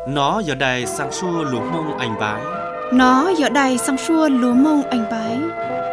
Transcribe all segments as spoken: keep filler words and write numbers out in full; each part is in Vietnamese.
Nó giờ đây sang xua lúa mông anh bái. Nó giờ đây sang xua lúa mông anh bái.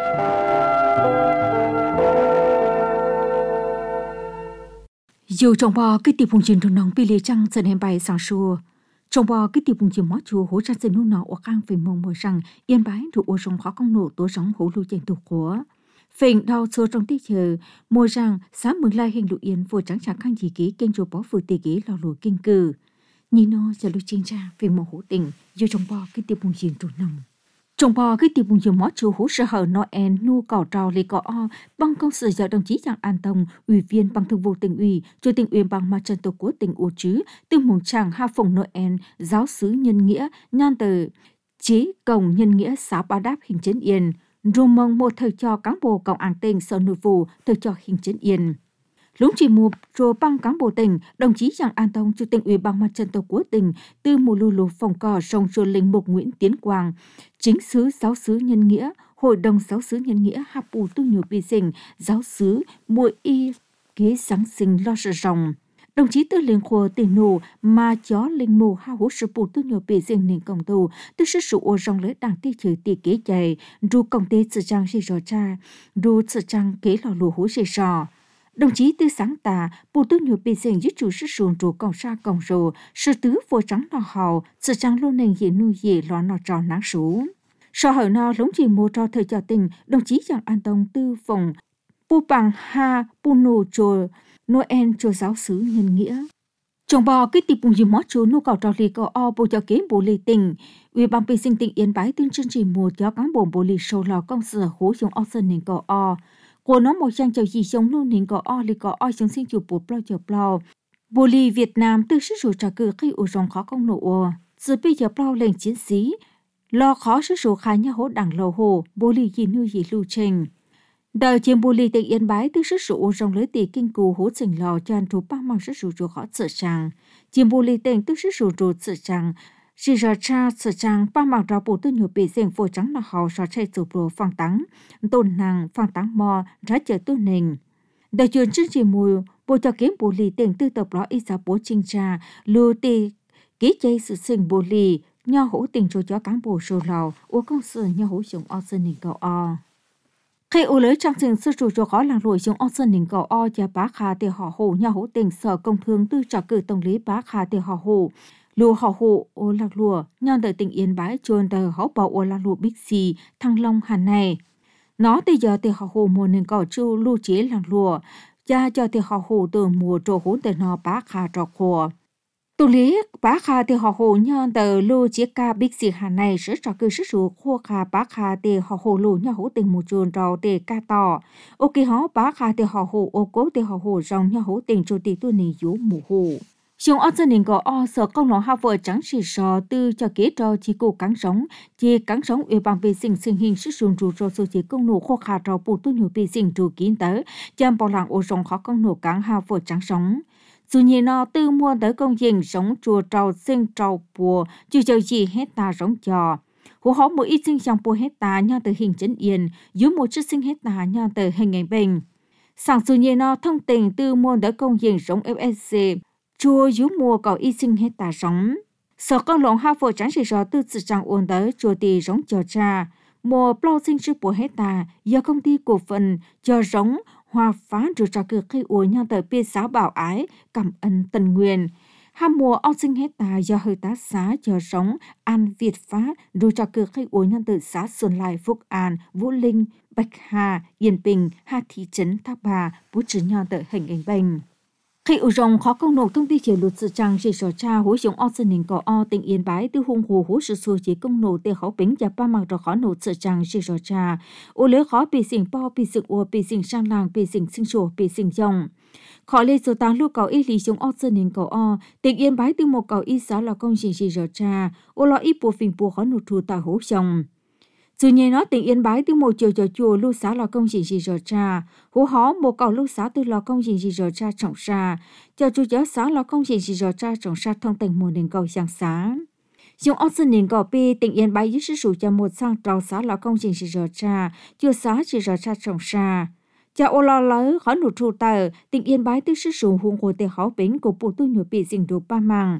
Dù trong bò cái tiệp vùng trình trong nòng pili trăng dần em bay sang xua. Trong bò cái tiệp vùng trình mót chùa hỗ trợ dần nụ nọ ở khang về mông mờ rằng yên bái thuộc ô rong khó công nổ tố sóng hỗ lưu chạy tục của. Phình đau xua trong tiết chờ mùa rằng sáng mừng lai hình lụ yên vừa trắng trắng khang gì ký kênh chùa bó vừa tì ký lò lùa kinh cử. Nhìn nó giờ lưu chính ra về mông hỗ tình dù trong bò cái tiệp vùng trình trong nòng. Trong bò cái tiệp vùng trình mót chùa hỗ trợ hở Noel nu cỏ trào lì cỏ o bằng công sự giờ đồng chí Giang An Tông, ủy viên ban thường vụ tỉnh ủy, chủ tịch ủy ban mặt trận tổ quốc tỉnh Ô Trứ, từ mùng tràng ha phồng Noel, giáo sứ nhân nghĩa, nhan tờ chế cổng nhân nghĩa xã Ba Đáp hình Trấn Yên, rồi mong một thời cho cán bộ công an tỉnh sở nội vụ thời cho hình Trấn Yên. Lúc chỉ một rồi băng cán bộ tỉnh, đồng chí Giang An Tông, chủ tịch ủy ban mặt trận tổ quốc tỉnh, từ mùa lù lù phòng cỏ sông rồi linh mục Nguyễn Tiến Quang, chính sứ giáo sứ nhân nghĩa, hội đồng giáo sứ nhân nghĩa hạp bù tu nhiều bị sinh, giáo sứ mùa y kế giáng sinh lo sợ rồng. Đồng chí tư liên khô tiền nổ mà chó linh mù ha hú sự bù tu nhiều bị sinh nên công tù, tư sức sụ ô rong lấy đảng ti trừ ti kế chạy, ru công tế sự trang gì rõ cha, ru sự trang kế lò lù hú gì rõ. Đồng chí tư sáng tà, bù tư nhiều bị sinh giúp chủ sức sụn trụ còng xa còng rồ, sự tứ vô trắng nọ hào, sự trang lô nền dễ nuôi dễ lo nọ trò nắng sú. Sau hở nọ lống chỉ mô cho thời cho tình, đồng chí Giang An Tông tư phòng, bù bằng ha, bù nô trồ, Noel cho giáo sứ nhân nghĩa. Trong bò cái tiệp bùng dì mót chú nô cầu trò lì cầu o bù cho kế bù lì tình. Ủy ban bị sinh tỉnh Yên Bái tuyên chương trình mùa cho cán bộ bù lì sâu lò công sở hố dùng o sơn nền cầu o. Của nó một trang chào gì sống luôn nền cầu o lì cầu o sống sinh chủ bù plo chờ plo. Bù lì Việt Nam tư sức rủ trả cử khi ủ rong khó công nổ ồ. Giờ bây giờ plo lên chiến sĩ. Lo khó sức rủ khai nhà hốt đảng lầu hồ, bù lì gì nuôi gì lưu trình. Đời chiếm bù lì tỉnh Yên Bái tư sức rủ rong lấy tỷ kinh cù hốt trình lò cho anh trú bác mang sức rủ rủ khó sợ trang. Chiếm bù lì tỉnh tư sức rủ rủ sợ trang. Chỉ ra cha sợ trang bác mang ra bù tư nhiều bị dành phổ trắng là họ so chạy rủ rủ phang tắng. Tôn nàng phang tắng mò ra chờ tư nền. Đời truyền chương trình mùi bù cho kiếm bù lì tỉnh tư tập đó ý giá bố trinh tra lưu tỷ ký chay sự sinh bù lì nho hỗ tình cho chó cán bộ sổ lò ô công sự nho hỗ dùng o sơn nền cầu o. Khi ô lấy trang trình sư chủ cho khó làng lùi dùng o sơn nền cầu o cho bá khá để họ hỗ nho hỗ tình sở công thương tư trả cử tổng lý bá khá để họ hỗ. Lùa họ hỗ ô lạc lùa nhon đời tỉnh Yên Bái chuồn đời họ bảo ô lạc lùa bích xì Thăng Long Hà này. Nó từ giờ thì họ hỗ mùa nền cầu chu lưu chế làng lùa. Cha cho thì họ hỗ từ mùa trổ hỗn từ nó bá khá trọ khổ. Tù lý bá khá thì họ hỗ nhon tờ lưu chế ca bích xì hà này sẽ trọ cử sức rủ khô khá bá khá thì họ hỗ lù nhо hỗ tình mùa chuồn trọ để ca tỏ. Ok họ bá khá thì họ hỗ ô cố thì họ hỗ rong nhо hỗ tình cho tỷ tu nì dũ mù hổ. Xong ở dân nền có o sở công lòng hạ vợ trắng xì sò tư cho kế trò chỉ cổ cắn sống, chỉ cắn sống ủy ban vệ sinh sinh hình sức dùng rủ rò số chỉ công nổ khô khá trò bù tu nhiều vệ sinh rủ kín tới, chăm bảo làng ô rong khó công nổ cắn hạ vợ trắng sống. Dù nhiên nó tư mua tới công dình sống chùa trào sinh trào bùa, chứ chờ gì hết ta giống trò. Hổ họ một ít sinh trong bùa hết ta nhau từ hình Trấn Yên, dưới một chút sinh hết ta nhau từ hình ảnh bình. Sáng dù nhiên nó thông tình tư mua tới công dình sống ép ét xê, chùa dưới mùa cầu y sinh hết ta sống. Sở con lòng hạ vợ trắng chỉ rõ tư sự trang ôn tới chùa tì giống chờ cha. Mùa bao sinh sư bùa hết ta, do công ty cổ phần cho giống hòa phá rồi trả cử khi uống nhau tới bia giáo bảo ái, cảm ơn tần nguyên. Ham mùa ao sinh hết ta do hơi tá xá cho giống An Việt phá rồi trả cử khi uống nhau tới xã Xuân Lai, Phúc An, Vũ Linh, Bạch Hà, Yên Bình, Hà Thị Trấn, Thác Bà, bố trừ nhau tới hình ảnh bệnh. Khi ủ rồng khó công nộp thông tin chỉ luật sự trang chỉ sở cha hối dùng o sơn nền có o tỉnh Yên Bái từ hung hồ hối sự xua chỉ công nộp để khó bính và ba mặt rồi khó nộp sự trang chỉ sở cha ô lấy khó bị sinh bao bị sự ô bị sinh sang làng bị sinh sinh sổ bị sinh dòng khó lấy số tăng lưu cầu y lý dùng o sơn nền có o tỉnh Yên Bái từ một cầu y xã là công trình chỉ sở cha ô lo y bộ phình bộ khó nộp thu tại hối dòng. Dù nhiên nó tỉnh Yên Bái từ một chiều cho chùa lưu xã là công trình gì rồi cha, hú hó một cầu lưu xã từ là công trình gì rồi cha trọng xa, cho chú giáo xã là công trình gì rồi cha trọng xa thông tình một nền cầu giang xã. Dùng ốc dân nền cầu bi tỉnh Yên Bái dưới sự sủ cho một sang trào xã là công trình gì rồi cha, chùa xã chỉ rồi cha trọng xa. Cha ô lo lỡ khó nụ trụ tờ, tỉnh Yên Bái từ sự sủ hùng hồ tề khó bính của bộ tu nhục bị dình đủ ba màng.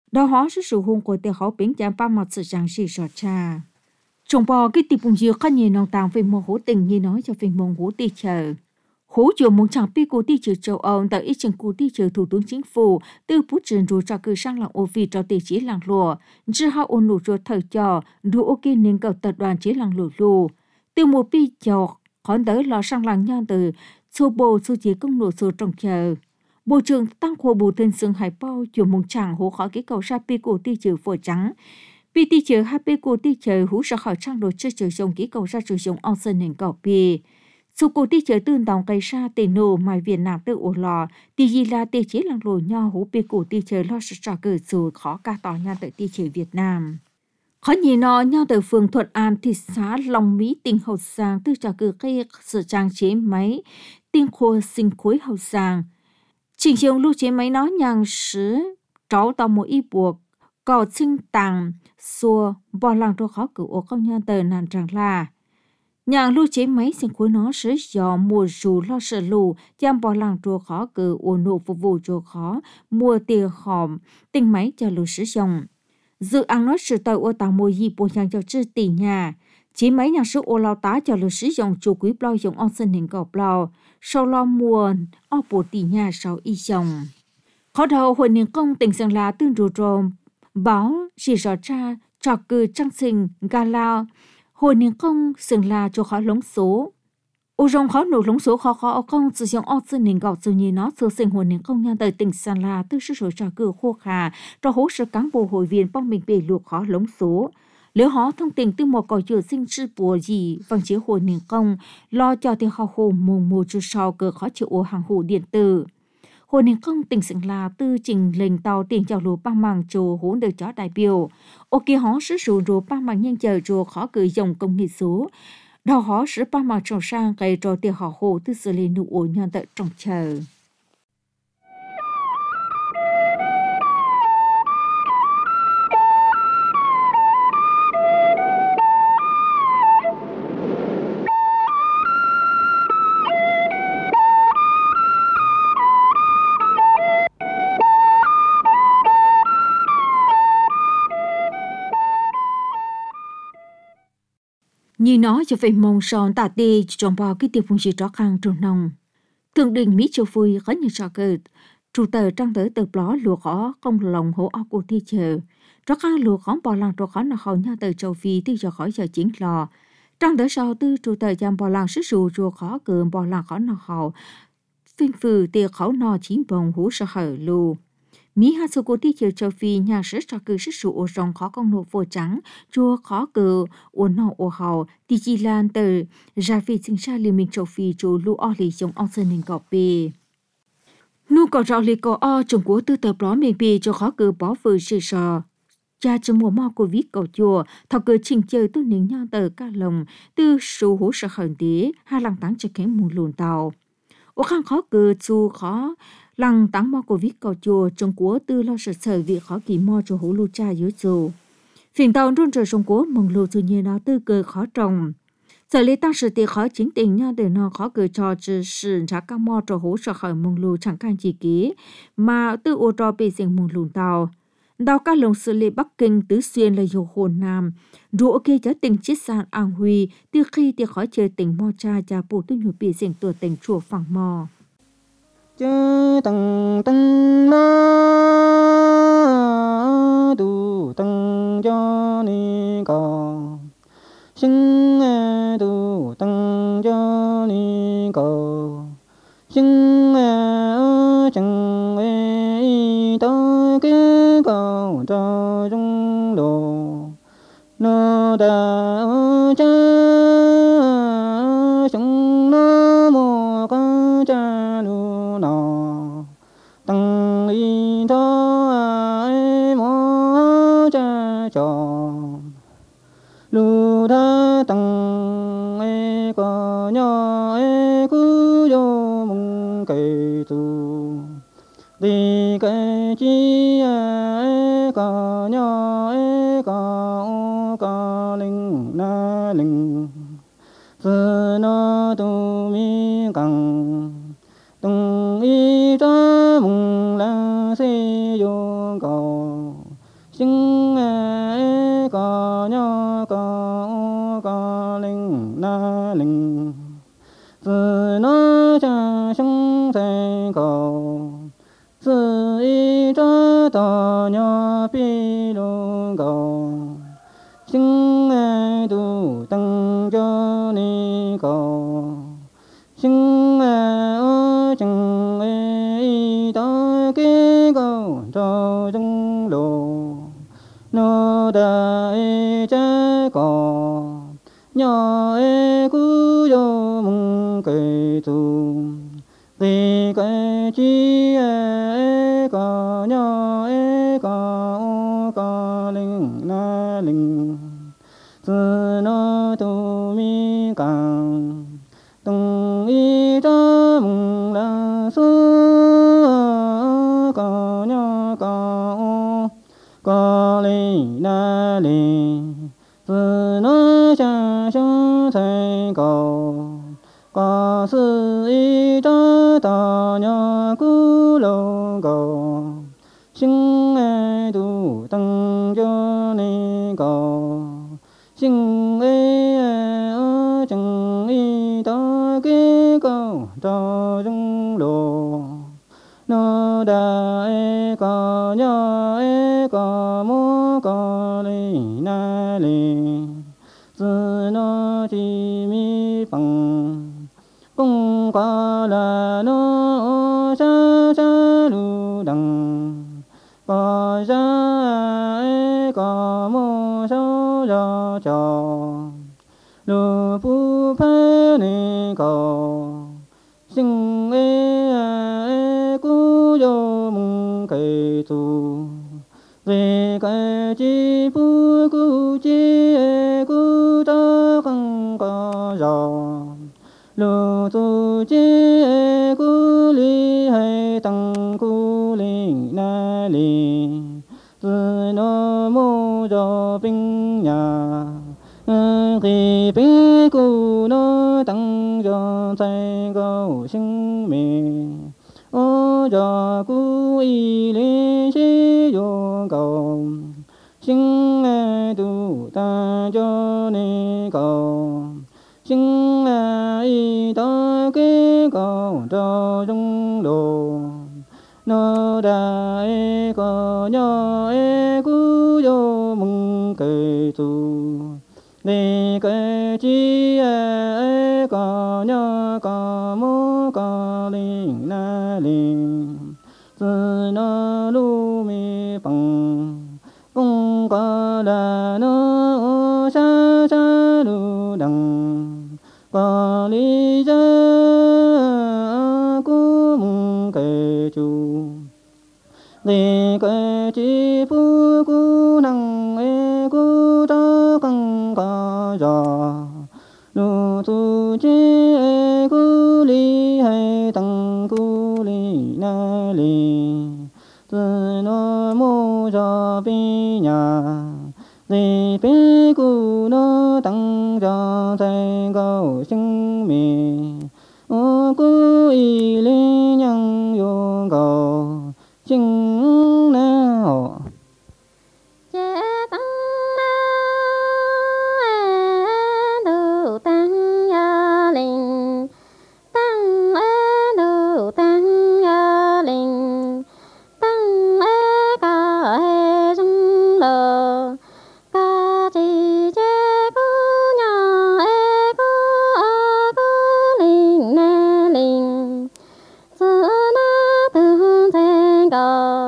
đó họ sẽ sử dụng của tiền họ biến giảm ba mặt sự trang sĩ sọt cha trong bò cái tiệp bùng dừa khăn nhìn nòng tàng về một hố tình như nói cho về một hố tì chờ hố chùa muốn chẳng biết cô tì chờ châu Âu tại ít chẳng cô tì chờ thủ tướng chính phủ từ bút truyền rồi cho cử sang làng ô phi cho tỷ chỉ làng lùa chứ họ ôn nụ cho thời cho đủ ok nên cầu tập đoàn chỉ làng lùa lù từ một pi chờ khón tới lo sang làng nhau từ số bộ số chỉ công nụ số trồng chờ Bộ trưởng tăng khổ bù tên xương hải bao chùa mông chẳng hố khỏi cái cầu sa pi cổ ti chữ phổ trắng. Pi ti chữ ha pi cổ ti chữ hú sa khỏi trang đồ chơi chữ dòng cái cầu sa chữ dòng ao sơn nền cầu pi. Số cổ ti chữ tương đồng cây sa tề nô mai Việt Nam tự ổ lò. Ti gì là tề chế làng lồ nho hú pi cổ ti chữ lo sa trà cử dù khó ca tỏ nha tự ti chữ Việt Nam. Khó nhìn nó nhau từ phường Thuận An thị xã Long Mỹ tỉnh Hậu Giang từ trà cử cây sự trang chế máy tinh khô sinh khối Hậu Giang. Trình dùng lưu chế máy nói nhàng sứ trấu tàu một y buộc có chinh tàng xua bò làng cho khó cử ổ công nhân tờ nàn rằng là nhàng lưu chế máy sinh khối nó sứ do mùa rù lo sợ lù giam bò làng cho khó cử ổ nụ phục vụ cho khó mua tiền hòm tinh máy cho lưu sử dụng dự án nói sự tàu ô tàu mùa y buộc nhàng cho chư tỷ nhà chỉ mấy nhà số ô lao tá cho lưu sử dụng chủ quý bao dùng on sinh hình cầu bao sau lo mua ở bộ tỷ nhà sau y dòng khó đầu hội niên công tỉnh Sơn La tương rù rồm báo chỉ rõ ra trò cử trang sinh gala hội niên công Sơn La cho khó lống số ô rong khó nổ lống số khó khó công sử dụng ở sinh hình gạo sự như nó sự sinh hội niên công nhân tại tỉnh Sơn La tư sự rồi trò cử khô khà cho hỗ trợ cán bộ hội viên幫mình bị luộc khó lống số. Nếu họ thông tin từ một cõi chữ sinh sư bùa gì bằng chế hội niên công lo cho thì họ hồ mùng mùa chú sau cơ khó chịu ô hàng hủ điện tử. Hội niên công tỉnh Sơn La tư trình lệnh tàu tiền chào lúa băng màng trồ hỗn được chó đại biểu. Ok họ sử dụng rùa băng màng nhanh chờ trồ khó cử dòng công nghệ số. Đó họ sử băng màng trồng sang gây trò tiền họ hồ tư xử lý nụ ổ nhân tận trong chờ. Như nói cho về mong son tà tê trong bao cái tiêu phong gì đó khang trong nông. Thượng đình Mỹ Châu Phui có nhiều trò cơ. Chủ tờ trang tới tờ bló lùa khó công lòng hỗ áo của thi chờ. Rõ khang lùa khó bỏ làng trò khó nào hầu nhau tờ châu Phi tư giờ khỏi giờ chiến lò. Trang tới sau tư chủ tờ giam bỏ làng sức sụ rùa khó cường bỏ làng khó nào hầu. Phiên phừ tìa khẩu nò chín bồng hú sợ hở lù. Mỹ hạ số của thị trường châu Phi nhà sức cho cư sức sụ ô rong khó công nộ vô trắng, chua khó cử, ô nọ ô hào, tì chi lan từ, ra vì sinh ra liên minh châu Phi chú lưu o lì dùng ông sơn hình gọt bì. Nụ có rõ lì có o Trung Quốc tư tập đó miền bì cho khó cử bỏ vừa sự sò. Cha cho mùa mò của viết cầu chùa, thọ cử trình chơi tư nính nhau tờ ca lồng, tư số hỗ sợ khẩn tí, hai lăng táng cho kém mùn lùn tàu. Ô khăn khó cử chú khó, lăng táng mò của viết cầu chùa Trung Quốc tư lo sợ sợ vì khó kỳ mò cho hữu lưu cha dưới dù. Phiền tàu rôn trời Trung Quốc mừng lưu dù nhiên nó tư cơ khó trồng. Sở lý tăng sự tiết khó chính tình nhau để nó khó cử cho chứ sự trả các mò cho hữu sợ khởi mừng lưu chẳng khăn chỉ ký mà tư ô trò bì dành mừng lùn tàu. Đào các lồng xử lý Bắc Kinh tứ xuyên là dầu hồ Nam. Rũa kê cho tỉnh chiết sản An Huy từ khi tiết khó chơi tỉnh mò cha cha bù tư nhục bì dành tuổi tỉnh chùa phẳng mò. Chơ tăng tăng na tu tăng cho ni co sinh tu tăng cho ni co sinh chẳng ai ta cái cầu cho trong đồ nó đã cha chúng nó một con cha nu nó tăng y đó ai mò cha cho lu đã tăng ai có nhỏ ai cứ vô mong cây tu đi cái chi ai có nhỏ ai có có linh na linh giờ nó tu mi càng tung y cho mong la se yo cầu 自那家乡在高，自一着大鸟比龙高，心爱都当着你高，心爱我真爱一大个高照中路，nó đã trái cỏ nhỏ e cú yo mong cây tu vì cái chi e cỏ nhỏ e cỏ o cỏ linh na linh từ nó tu mi càng tung y cho mong là số cỏ nhỏ cỏ o có lý na lý từ nó cha sống thành cầu có sự ý cho ta nhỏ cú lâu cầu xin ai tu tăng cho ni cầu xin ai ở chẳng ý ta cái cầu cho chúng lộ nó đã e có nhỏ e có mô có lý na lý từ nó chỉ mi bằng cũng có là nó cha cha lu đằng có cha e có mô sao cho cho lu phu phê ni cầu xin e cú yo mong cây tu về cái chi phu cú chi e cú ta không có gió lu tu chi e cú li hay tăng cú li na li từ nó mô cho bình nhà khi bé cô nó tăng cho tay câu sinh mệnh ô cho cô y lý sĩ vô cầu sinh ai tu ta cho ni cầu sinh ai ta cái cầu cho trong đồ nó đã e có nhỏ e cú vô mừng cây tu vì cái chi e có nhỏ có mô có linh na linh từ nó lu mi bằng cũng có là nó xa xa lu đằng có lý do của mong cây chu vì cái chi phu cu năng e cu ta không có gió lu tu chi e cu li hay tăng cu li na li từ nó mô cho bi nhà vì bi cu nó tăng cho thay cầu sinh mì ô cu y li nhang yo cầu chính nào chế tăng na đủ tăng ya linh tăng đủ tăng ya linh tăng cả hệ dung lờ cả chỉ chế cô nhà e cô a cô linh na linh từ na từ thành cầu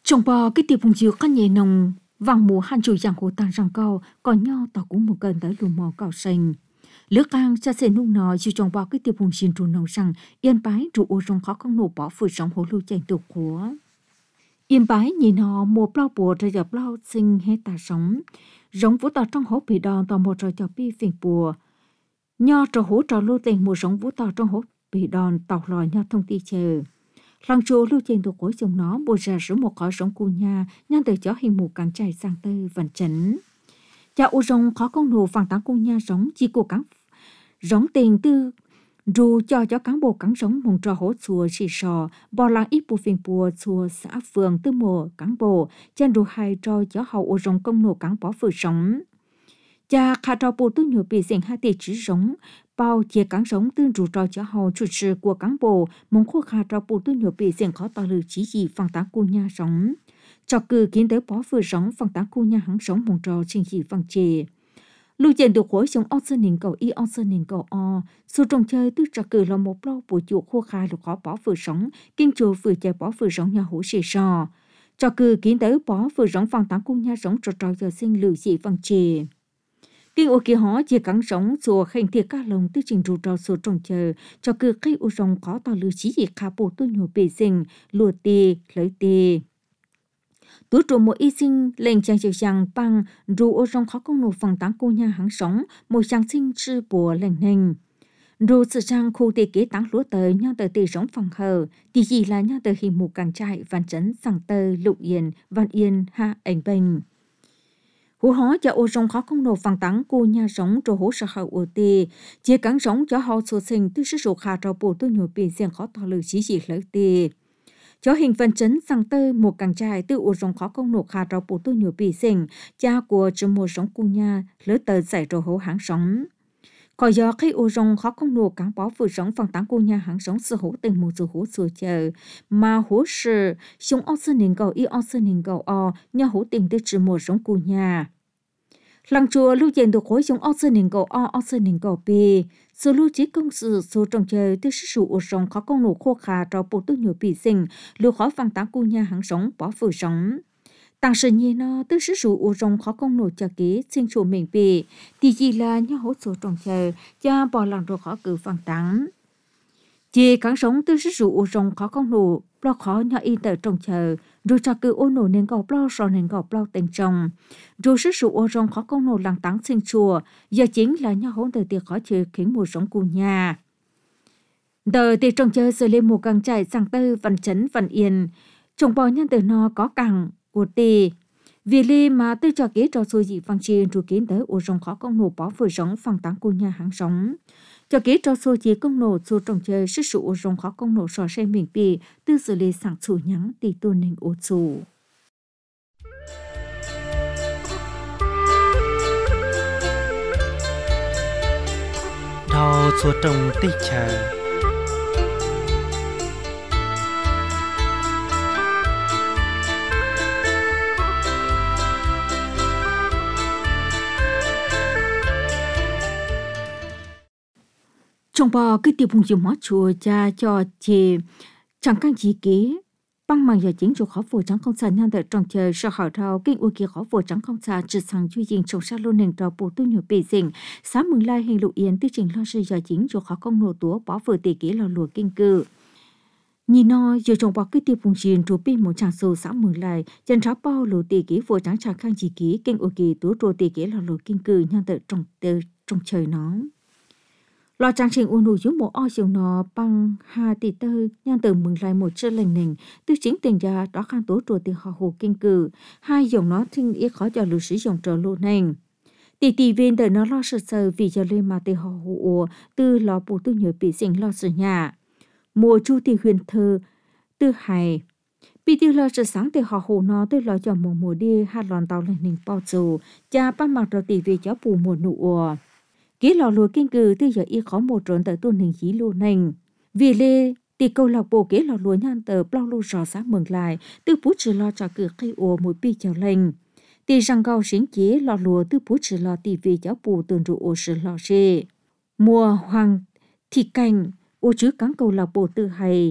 Trong bò cái tiệp hùng chiếu các nhẹ nồng vàng mùa han chủ giang hồ tàn răng cao còn nho tỏ cũng một gần tới lùm mò cao xanh. Lước cang cha sẽ nung nọ dù trong bò cái tiệp hùng xin trù nồng rằng yên bái trụ ô rong khó không nổ bỏ phơi sống hồ lưu chạy tục của. Yên bái nhìn họ mùa plau bùa rồi giờ plau sinh hết ta sống. Giống vũ tàu trong hố bị đòn tàu một rồi cho bi phiền bùa. Nho trò hố trò lưu tình mùa giống vũ tàu trong hố bị đòn tàu lòi nho thông ti chờ. Lăng chỗ lưu trên thuộc khối dòng nó bùa ra số một khỏi sống cu nhà nhân từ chó hình mù càng chạy sang tư vận chấn. Cha ô rong khó công nổ phẳng tán cu nhà giống chỉ của cắn giống tiền tư dù cho cho cán bộ cán giống mong trò hỗ chùa xì sò bò làng ít bùa phiền bùa chùa xã phường tư mùa cán bộ chân đồ hai cho cho hậu ô rong công nổ cán bỏ phử sống. Cha khá trò bùa tư nhiều bị dành hai tỷ chữ giống bao chia cán sống tương rủ trò cho hậu chủ sự của cán bộ mong khô khá trò bùa tư nhiều bị dành khó tỏ lử chỉ gì phẳng tán cu nhà sống. Cho cử kiến tới bỏ phử sống phẳng tán cu nhà hắn sống mong trò trình gì phẳng chề. Lưu trên được khối sống ốc sơn nền cầu y ốc sơn nền cầu o, số trồng chơi tức cho cử là một lâu bộ chuột khô khai được khó bỏ phử sống, kinh chùa vừa chạy bỏ phử sống nhà hữu xì sò. Cho cử kiến tới bỏ phử sống phẳng tán cung nhà sống trò trò giờ sinh lưu dị phẳng chề. Kinh ô kia họ chỉ cắn sống chùa khen thiệt ca lồng tư trình rù trò số trồng chơi, cho cử cây ô rồng có tỏ lưu chí dị khá bộ tôi nhổ bề sinh, lùa tê, lấy tê. Tú trụ một y sinh lên trang chiều rằng bằng rù ô rong khó công nổ phòng tán cô nhà hắn sống một trang sinh sư bùa lệnh hình. Rù sự trang khu tì kế tán lúa tờ nhau tờ tì sống phòng hờ, thì gì là nhau tờ hình mù càng trại văn chấn sẵn tờ lục yên văn yên ha ảnh bình. Hú hó cho ô rong khó công nổ phòng tán cô nhà sống rồi hố sở hậu ô tì, chia cắn sống cho họ số sinh tư sức sổ khá trò bồ tôi nhổ bì riêng khó tỏ lử chí gì lợi tì. Cho hình phần chấn sang tơ một càng trai từ ô rong khó công nổ khá trò bố tôi nhiều bì sinh, cha của trường mùa sống cu nhà, lỡ tờ giải trò hố hãng sống. Khỏi do khi ô rong khó công nổ cán bó vừa sống phần tán cu nhà hãng sống sự hố tình một sự hố sửa chờ, mà hố sự, sống ốc sơn nền cầu y ốc sơn nền cầu o, nhà hố tình từ trường mùa sống cu nhà. Lăng chùa lưu diện được khối sống ốc sơn nền cầu o ốc sơn nền cầu bì, số lưu trí công sự số trồng chơi từ sức sụ ô rong khó công nổ khô khá trò bố tôi nhiều bì sinh, lưu khỏi phang tán cu nhà hãng sống bỏ phử sống. Tăng sự nhi nó từ sức sụ ô rong khó công nổ cho kế sinh chủ mình bì, thì chỉ là nhà hỗ số trồng chơi, cha bỏ lòng rồi khó cử phang tán. Chỉ cắn sống từ sức sụ ô rong khó công nổ, lo khó nhà y tờ trồng chơi, rồi cho cử ô nổ nên gọp lo rồi nên gọp lo tình trồng. Rồi sức sụ ô rong khó công nổ làng tán sinh chùa, giờ chính là nhà hỗn đời tiệc khó chơi khiến mùa sống cu nhà. Đời tiệc trồng chơi rồi lên một càng chạy sang tư văn chấn văn yên, trồng bò nhân từ nó có càng của tì. Vì lý mà tư cho kế trò xôi dị văn chiên rồi kiến tới ô rong khó công nổ bỏ vừa sống phẳng tán cu nhà hãng sống. Cho kế trò xôi chỉ công nổ xô trồng chơi sức sụ ô rong khó công nổ sò xe mình bì, tư xử lý sẵn chủ nhắn tì tôn nền ô chủ. Thao số trồng tích chờ. Trong bò cái tiệp hùng chiều mót chùa cha cho chì chẳng căn chỉ kế băng màng giờ chính cho khó phổ trắng không xa nhân tại trong chờ sau hỏi thao kinh u kia khó phổ trắng không xa trừ sang chui dình trong sát luôn nền trò bổ tu nhiều bề dình sáng mừng lai hình lụ yên tư trình lo sự giờ chính cho khó không nổ túa bỏ vừa tỷ kế lò lùa kinh cự nhìn nó giờ trong bò cái tiệp hùng chiền trù pin một tràng sâu sáng mừng lai chân tráo bao lù tỷ kế phổ trắng chẳng căn chỉ kế kinh u kỳ túa trù tỷ kế lò lùa kinh cự nhân tại trong trong trời nó lo trang trình u nụ dưới một o chiều nó bằng hai tỷ tơ nhân từ mừng lại một chân lành nền tư chính tình gia đó khang tố trùa tiền họ hồ kinh cử hai dòng nó thinh ý khó cho lưu sử dòng trở lô nền tỷ tỷ viên đời nó lo sợ sợ vì giờ lên mà tiền họ hồ tư lo bù tư nhớ bị sinh lo sợ nhà mùa chu tỷ huyền thơ tư hài bị tiêu lo sợ sáng tiền họ hồ nó tư lo cho mùa mùa đi hai lòn tàu lành nền bao dù cha bắt mặc rồi tỷ về cháu bù mùa nụ kế lò lùa kinh cử từ giờ y khó một trốn tới tuần hình khí lô nành vì lê thì câu lạc bộ kế lò lùa nhan tờ bao lô rò sáng mừng lại từ bút trừ lo cho cửa cây ồ một pi chào lành thì rằng cao xính chế lò lùa từ bút trừ lo tì về cháu bù tuần rụ ồ sự lò xê mùa hoàng thị cảnh ô chứ cắn câu lạc bộ tư hay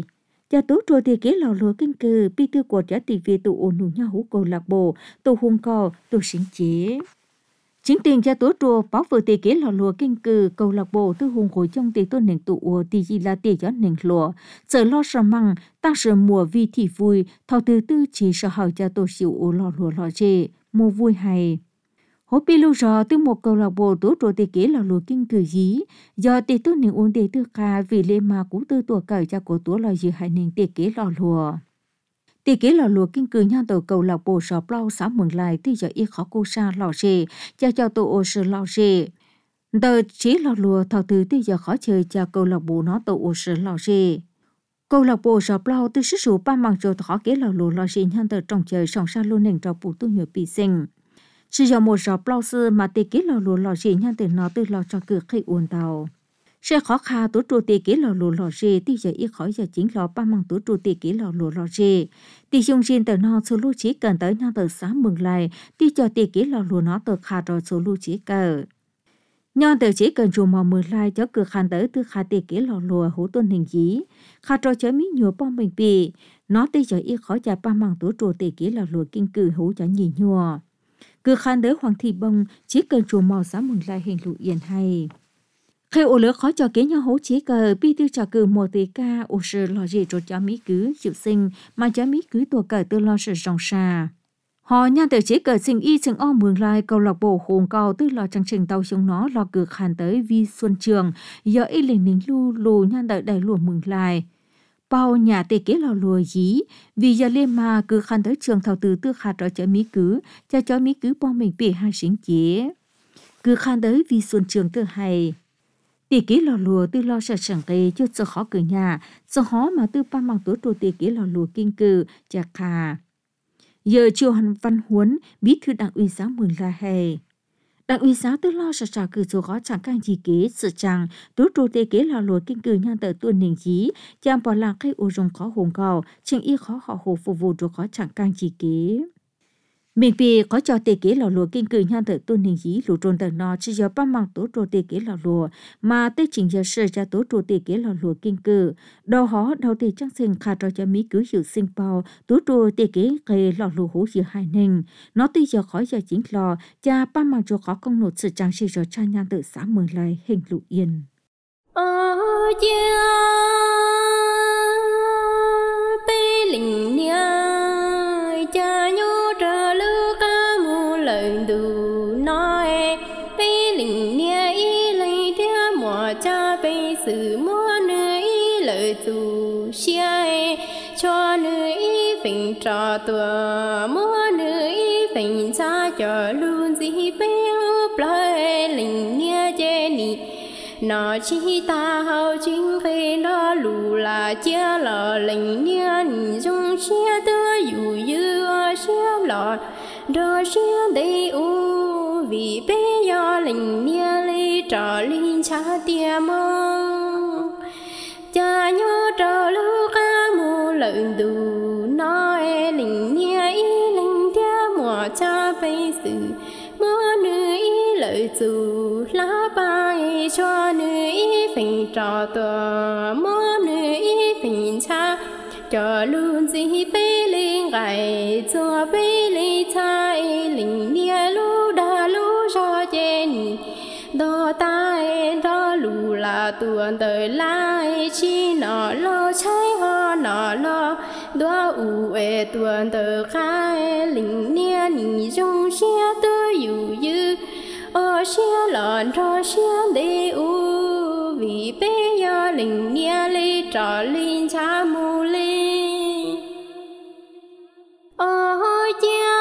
cha tố trôi thì kế lò lúa kinh cư bi tư của trả tỷ về tụ ổn nụ nhau hú cầu lạc bộ tụ hung cò tụ sinh chế chính tiền cha tố trôi bảo vừa tỷ kế lò lúa kinh cư cầu lạc bộ tư hung khối trong tỷ tôn nền tụ ổ tỷ gì là tỷ gió nền lúa sợ lo sợ măng ta sợ mùa vi thị vui thọ từ tư chỉ sợ hỏi cha tổ xỉu ổ lò lúa lò chê mùa vui hay hố pi lưu rò từ một câu lạc bộ tố trôi tỷ kế lò lúa kinh cư dí do tỷ tôn nền ổn tỷ tư ca vì lê mà cú tư tuổi cởi cha của tố lò gì hay nền tỷ kế lò lúa tỷ kế lò lúa kinh cư nhau tổ cầu lạc bộ sọp lau xã mừng lại thì giờ y khó cô sa lò chê cha cho tổ ô sư lò chê tờ chỉ lò lúa thọ từ thì giờ khó chơi cha cầu lạc bộ nó tổ ô sư lò chê câu lạc bộ sọp lau từ sức số ba mang cho khó kế lò lúa lò chê nhau tổ trong trời sòng sa luôn nền trò bù tu nhiều bị sinh chỉ giờ một sọp lau sư mà tỷ kế lò lúa lò chê nhau tổ nó từ lò cho cửa khi uốn tàu sẽ khó khăn tổ trụ tỷ kế lò lúa lò chê thì giờ y khỏi giờ chính lò ba mang tổ trụ tỷ kế lò lúa lò chê tỷ dùng riêng tờ nó số lưu chỉ cần tới nhau tờ sáng mừng lại thì cho tỷ kế lò lúa nó tờ khá rồi số lưu chỉ cờ nhau tờ chỉ cần chùm màu mừng lại cho cửa khăn tới từ khá tỷ kế lò lúa hữu tuần hình dí khá rồi cho mí nhiều bom bình bì nó thì giờ y khỏi giờ ba mang tổ trụ tỷ kế lò lúa kinh cử hữu cho nhì nhùa cửa khăn tới hoàng thị bông chỉ cần chùm màu sáng mừng lại hình lụ yên hay khi ô lỡ khó cho kế nhau hố chế cờ bi tư cho cử một tỷ ca ô sư lo gì cho cho mỹ cứ chịu sinh mà cho mỹ cứ tuổi cờ tư lo sự rong xa họ nhau tự chế cờ sinh y sinh o mường lai cầu lạc bộ hồn cầu tư lo trang trình tàu xuống nó lo cử hàn tới vi xuân trường giờ y liền nín lu lù nhau tự đầy lùa mường lai bao nhà tề kế lò lùa dí vì giờ lên mà cử hàn tới trường thảo từ tư hạt cho cho mỹ cứ cho cho mỹ cứ bom mình bị hai sinh chế cử hàn tới vi xuân trường tư hay tỷ kế lò lúa tư lo sợ sẵn kê cho sợ khó cửa nhà sợ khó mà tư ba mang tổ trù tỷ kế lò lúa kinh cử chả khà giờ chiều hành văn huấn bí thư đảng ủy giáo mừng là hè đảng ủy giáo tư lo sợ sợ cử số khó chẳng càng gì kế sợ chẳng tổ trù tỷ kế lò lúa kinh cử nhan tờ tuần nền dí chàng bỏ lạc cái ô rồng khó hồn cầu chừng y khó họ hồ phục vụ cho khó chẳng càng gì kế mình bị có cho tỷ kế lò lúa kinh cử nhan tự tôn hình dí lũ trôn tờ nó chỉ giờ ba mang tổ trô tỷ kế lò lúa mà tới chỉnh giờ sơ cho tổ trô tỷ kế lò lúa kinh cử đầu họ đầu tỷ trang sinh khá cho cho mỹ cứ hiểu sinh bao tổ trô tỷ kế kề lò lúa hữu giữa hai nền nó tới giờ khỏi giờ chính lò cha ba mang cho khó công nộp sự trang sinh rồi cha nhan tự xã mừng lại hình lụ yên ơ cha bê lình nha cha nhô trở lưu ca mù lời đủ nói bê lình nha y lấy theo mùa cha bê sự mua nữ y lời dù xia cho nữ y phình trò tùa mua nữ y phình cha cho luôn gì bê úp lời lình nha chê nị nó chỉ ta hậu chính khi đó lù là chia lò lệnh niên dung chia tơ dù dư chia lò đó chia đầy u vì bé do lệnh niên lấy trò linh cha tia mong cha nhớ trò lưu ca mù lợn đủ nói lệnh niên y lệnh tia mùa cha bây sự mưa nữ y lợi dù lá bay cho nữ y phình trò tòa mưa nữ y phình cha cho luôn gì bê linh gài cho bê linh cha linh nia lu đa lu cho chen đó tai đó lù là tuần đời lai chi nọ lo trái hoa nọ lo đó u ê tuần đời khai linh nia nì dung xia tư yu yu ở xia lợn cho xia đi u vì bé do linh nia li trò linh cha mu li ở cha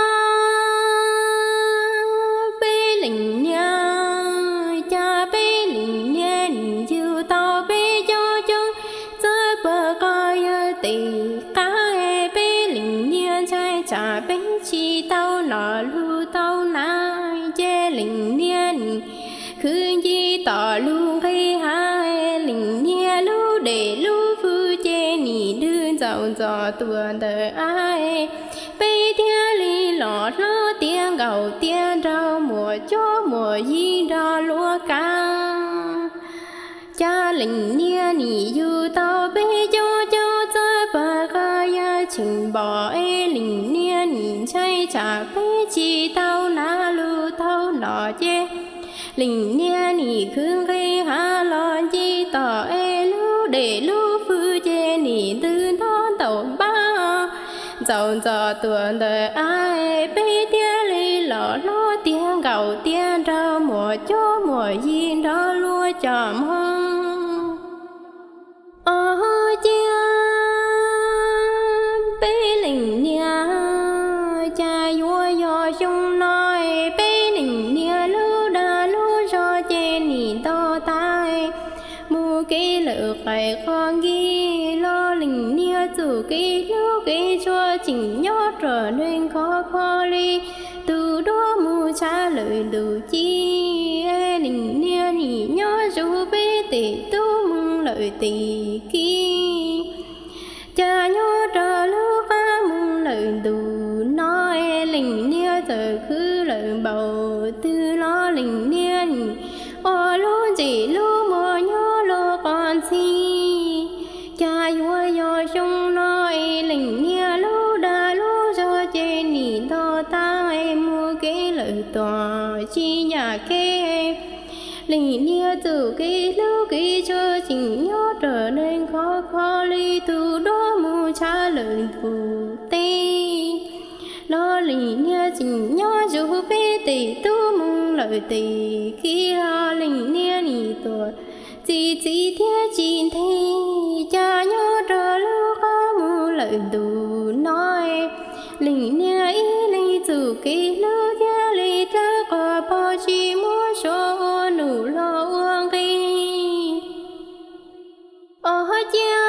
bé linh nia cha bé linh nia nì yu tao bé cho chung chơi bờ coi tì cá bé linh nia trai cha bé chi tao nọ lu tao nai chê linh nia khứ chi tỏ lu khi hai linh nia lu để lu phu chê nì đưa dạo dò tuần đời ai bây thia li lọ lo tiếng gầu tiếng rau mùa cho mùa gì đó lúa ca cha linh nia nì du tao bây cho cho chơi bờ 情bỏ ê linh nia nhìn chay chả bê chi tao na lu tao nọ chê linh nia nì khương gây hà lo chi tỏ ê lu để lu phu chê nì tư nó tàu ba dầu dò tuần đời ai bê tia li lọ lo tiếng gạo tiếng rau mùa cho mùa gì đó lúa chòm hông ờ chia bê linh nia cha vua do sung nói bê linh nia lu đà lu cho chê nì to tai mu kê lợ khai con ghi lo linh nia chủ kê lu kê cho chỉnh nhó trở nên khó khó ly từ đó mu trả lời đủ chi e linh nia nì nhó dù bê tì tu mừng lời tì ki cha nhó trở lu ca mừng lời đủ nói linh nia giờ khứ lời bầu tư lo linh nia nì ô lu chỉ lu mùa nhó lu con si cha vua do sung nói linh nia lu đà lu cho chê nì to ta em mua cái lời tòa chi nhà kê linh nia từ cái lu cái cho chỉnh nhó trở nên khó khó ly từ đó mu trả lời phù tê lo linh nia chỉnh nhó dù bê tì tu mừng lời tì khi lo linh nia nì tuổi chỉ chỉ theo chỉ thế cha nhớ trở lu có mu lời đủ nói linh nia ý linh chủ kỳ lu kia li ta có bao chi mua số nụ lo uông kỳ ở cha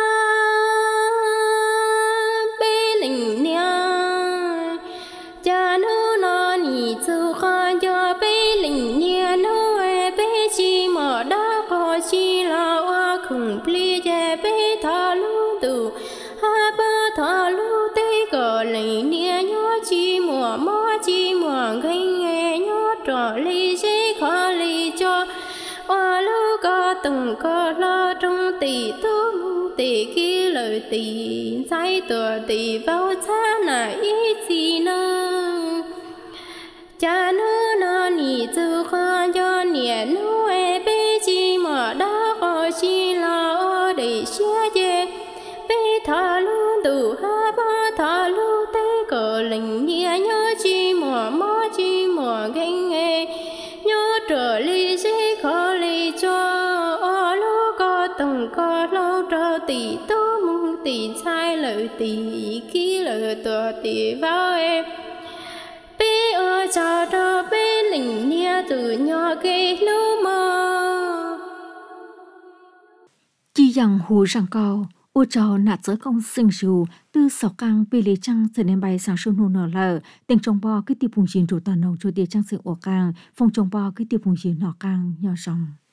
bê linh nia cha nu nó nì chủ khó cho bê linh nia nu e bê chi mở đó có chi lo hoa khủng pli che bê thọ lu tù ha bơ thọ lu tê cờ linh nia nhó chi mùa mó chi mùa gây nghe nhó trò ly dễ khó ly cho hoa lu có từng có lo trong tỷ tu mu tỷ kia lời tỷ trái tùa tỷ vào cha nà ý gì nơ cha nữ nó nì tư khó cho nè nu e bê chi mà đã có chi lo để xia chê bê thọ lu tù ha ba thọ lu tê cờ linh nia nhớ chi mùa mó chi mùa ganh nghề nhớ trở ly dễ khó ly cho ô lu có từng có lâu trở tỷ tu mong tỷ sai lời tỷ ký lời tùa tỷ vào em bê ở cha đó bê linh nia từ nhỏ cây lu mơ chỉ rằng hồ rằng cao ô trò nạt giới công sinh dù từ sáu căng bê lê trăng trở nên bay sáng sớm nô nở lờ tình trong bò cái tiệp vùng chiến chủ toàn nông cho địa trang sự ổ càng phong trong bò cái tiệp vùng chiến nọ càng nhỏ rồng